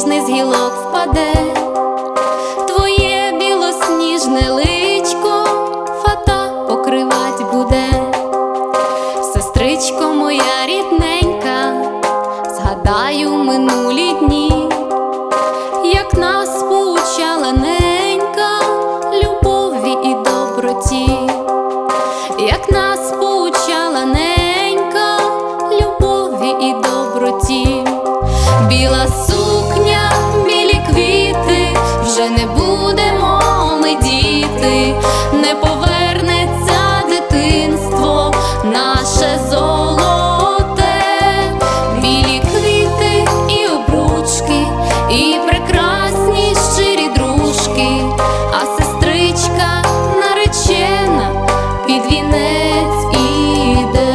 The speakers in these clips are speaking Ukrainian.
ніжний з гілок впаде, твоє білосніжне личко фата покривать буде. Сестричко моя рідненька, згадаю минулі дні, як нас поучала ненька любові і доброті, як нас поучала ненька любові і доброті. Біла сукня, білі квіти, вже не будемо ми діти, не повернеться дитинство наше золоте. Білі квіти і обручки, і прекрасні щирі дружки, а сестричка наречена під вінець іде.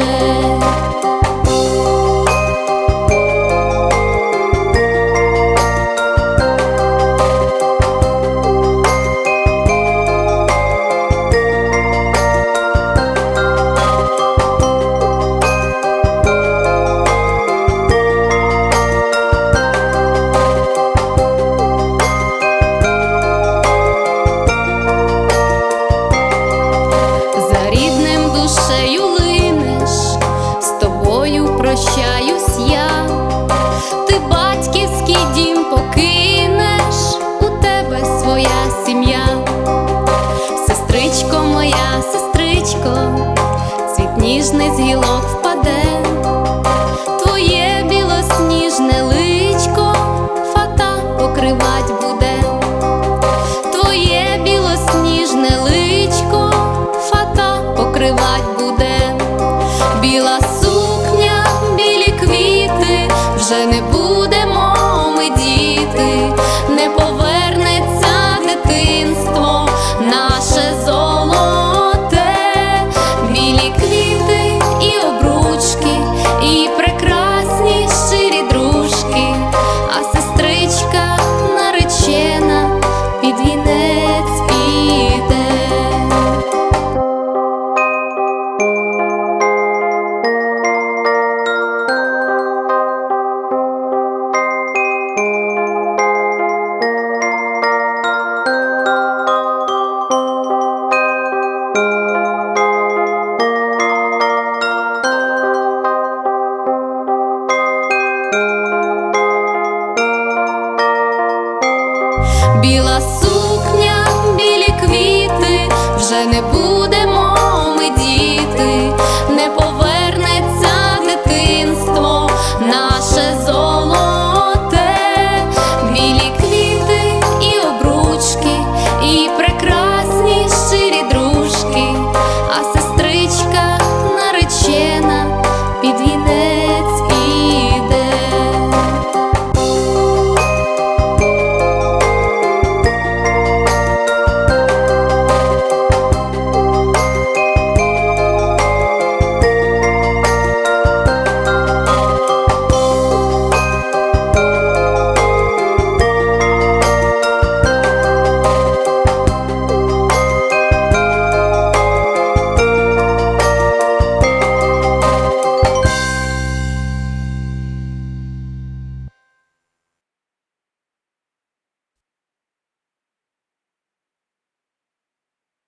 Прощаюсь я, ти батьківський дім покинеш, у тебе своя сім'я. Сестричко моя, сестричко, цвіт ніжний з гілок впаде, твоє білосніжне личко фата покривать буде, твоє білосніжне личко фата покривать буде. Біла сукня, білі квіти, вже не будемо ми діти, не повернеться дитинство наше золоте. Білі квіти і обручки, і прекрасні щирі дружки, а сестричка наречена під вінець іде. Біла